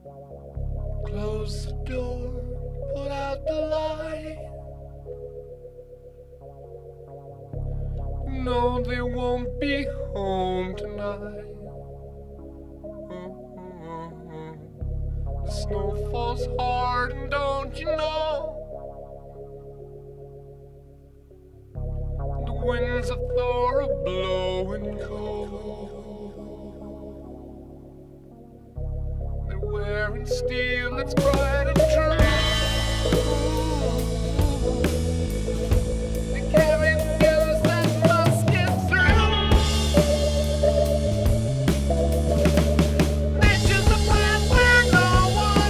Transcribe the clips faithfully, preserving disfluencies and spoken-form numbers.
Close the door, put out the light. No, they won't be home tonight. The snow falls hard, and don't you know? The winds of Thor are blowing cold. They're wearing steel that's bright and true. They carry news that must get through. Nature's a place where no one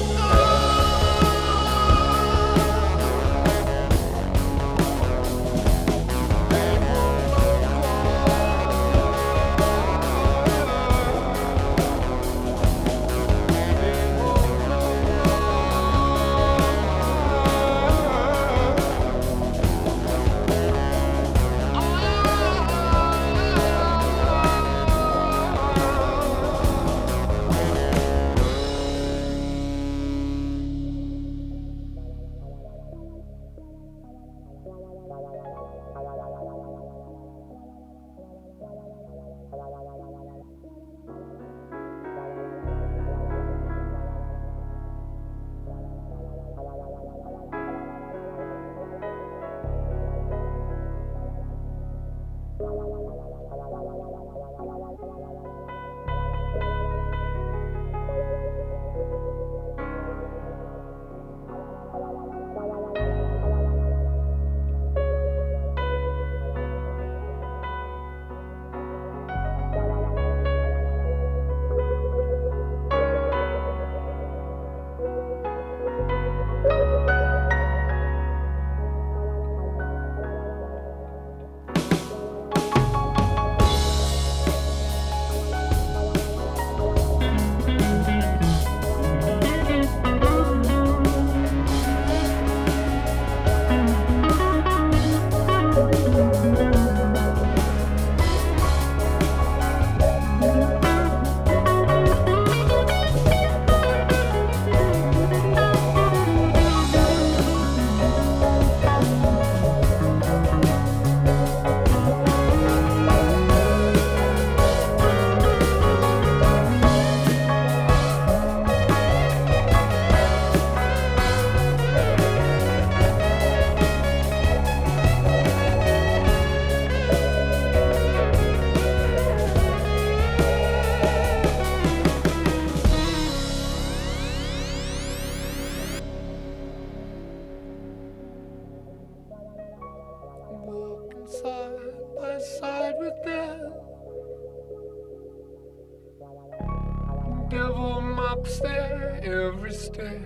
side by side with them. Devil mops their every step.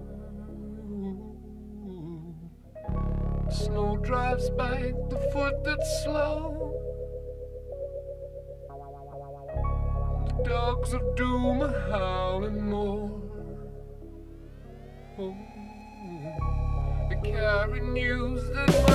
Snow drives back the foot that's slow. The dogs of doom are howling more. Oh, they carry news that